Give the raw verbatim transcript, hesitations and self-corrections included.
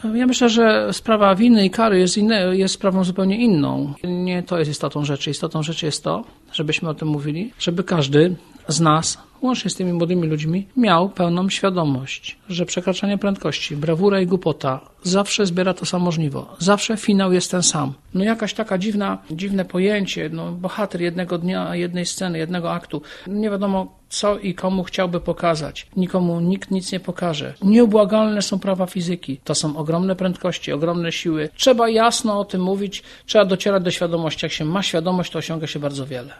Ja myślę, że sprawa winy i kary jest, inne, jest sprawą zupełnie inną. Nie to jest istotą rzeczy. Istotą rzeczy jest to, żebyśmy o tym mówili, żeby każdy z nas, łącznie z tymi młodymi ludźmi, miał pełną świadomość, że przekraczanie prędkości, brawura i głupota zawsze zbiera to samo żniwo. Zawsze finał jest ten sam. No jakaś taka dziwna, dziwne pojęcie, no bohater jednego dnia, jednej sceny, jednego aktu. Nie wiadomo co i komu chciałby pokazać. Nikomu nikt nic nie pokaże. Nieubłagalne są prawa fizyki. To są ogromne prędkości, ogromne siły. Trzeba jasno o tym mówić, trzeba docierać do świadomości. Jak się ma świadomość, to osiąga się bardzo wiele.